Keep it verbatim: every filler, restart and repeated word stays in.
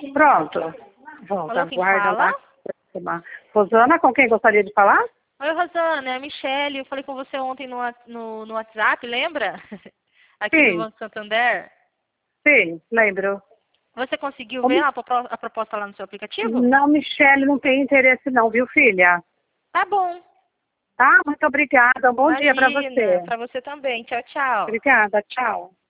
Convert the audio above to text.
Pronto. Volta, Falou quem guarda fala? lá. Rosana, com quem gostaria de falar? Oi, Rosana, é a Michelle. Eu falei com você ontem no, wa- no, no WhatsApp, lembra? Aqui do Sim, Banco Santander. sim, lembro. Você conseguiu Ô, ver Mi- a, propro- a proposta lá no seu aplicativo? Não, Michele, não tem interesse não, viu, filha? Tá bom. Tá, muito obrigada. Um bom dia para Imagina. você. Para você também. Tchau, tchau. Obrigada, tchau.